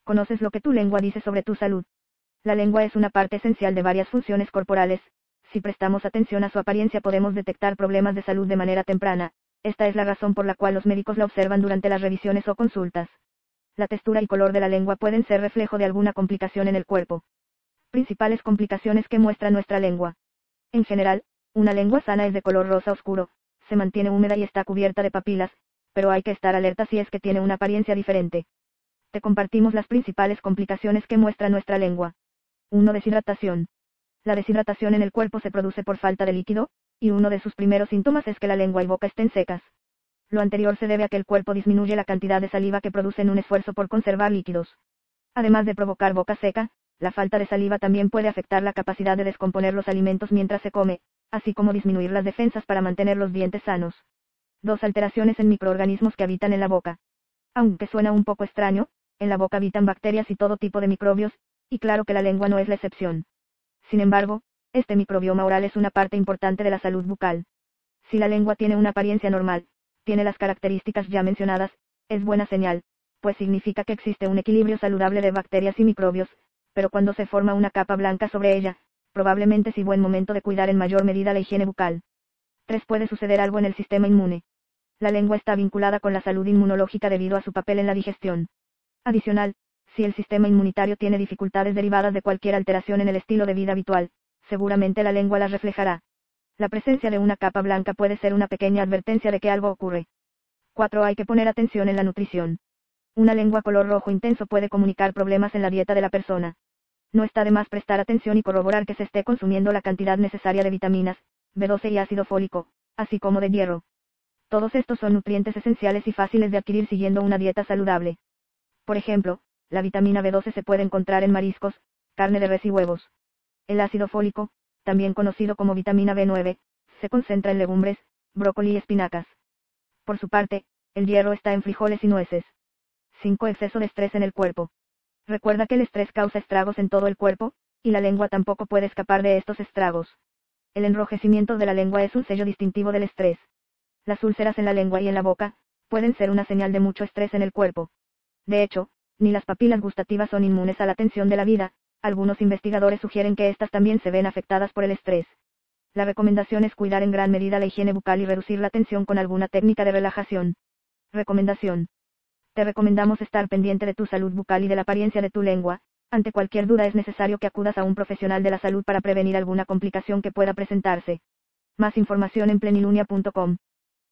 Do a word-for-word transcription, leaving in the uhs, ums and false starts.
¿Conoces lo que tu lengua dice sobre tu salud? La lengua es una parte esencial de varias funciones corporales. Si prestamos atención a su apariencia podemos detectar problemas de salud de manera temprana. Esta es la razón por la cual los médicos la observan durante las revisiones o consultas. La textura y color de la lengua pueden ser reflejo de alguna complicación en el cuerpo. Principales complicaciones que muestra nuestra lengua. En general, una lengua sana es de color rosa oscuro, se mantiene húmeda y está cubierta de papilas, pero hay que estar alerta si es que tiene una apariencia diferente. Te compartimos las principales complicaciones que muestra nuestra lengua. uno. Deshidratación. La deshidratación en el cuerpo se produce por falta de líquido, y uno de sus primeros síntomas es que la lengua y boca estén secas. Lo anterior se debe a que el cuerpo disminuye la cantidad de saliva que produce en un esfuerzo por conservar líquidos. Además de provocar boca seca, la falta de saliva también puede afectar la capacidad de descomponer los alimentos mientras se come, así como disminuir las defensas para mantener los dientes sanos. dos. Alteraciones en microorganismos que habitan en la boca. Aunque suena un poco extraño, en la boca habitan bacterias y todo tipo de microbios, y claro que la lengua no es la excepción. Sin embargo, este microbioma oral es una parte importante de la salud bucal. Si la lengua tiene una apariencia normal, tiene las características ya mencionadas, es buena señal, pues significa que existe un equilibrio saludable de bacterias y microbios, pero cuando se forma una capa blanca sobre ella, probablemente es buen momento de cuidar en mayor medida la higiene bucal. tres. Puede suceder algo en el sistema inmune. La lengua está vinculada con la salud inmunológica debido a su papel en la digestión. Adicional, si el sistema inmunitario tiene dificultades derivadas de cualquier alteración en el estilo de vida habitual, seguramente la lengua las reflejará. La presencia de una capa blanca puede ser una pequeña advertencia de que algo ocurre. cuatro. Hay que poner atención en la nutrición. Una lengua color rojo intenso puede comunicar problemas en la dieta de la persona. No está de más prestar atención y corroborar que se esté consumiendo la cantidad necesaria de vitaminas, B doce y ácido fólico, así como de hierro. Todos estos son nutrientes esenciales y fáciles de adquirir siguiendo una dieta saludable. Por ejemplo, la vitamina B doce se puede encontrar en mariscos, carne de res y huevos. El ácido fólico, también conocido como vitamina B nueve, se concentra en legumbres, brócoli y espinacas. Por su parte, el hierro está en frijoles y nueces. cinco. Exceso de estrés en el cuerpo. Recuerda que el estrés causa estragos en todo el cuerpo, y la lengua tampoco puede escapar de estos estragos. El enrojecimiento de la lengua es un sello distintivo del estrés. Las úlceras en la lengua y en la boca, pueden ser una señal de mucho estrés en el cuerpo. De hecho, ni las papilas gustativas son inmunes a la tensión de la vida, algunos investigadores sugieren que estas también se ven afectadas por el estrés. La recomendación es cuidar en gran medida la higiene bucal y reducir la tensión con alguna técnica de relajación. Recomendación. Te recomendamos estar pendiente de tu salud bucal y de la apariencia de tu lengua. Ante cualquier duda es necesario que acudas a un profesional de la salud para prevenir alguna complicación que pueda presentarse. Más información en plenilunia punto com.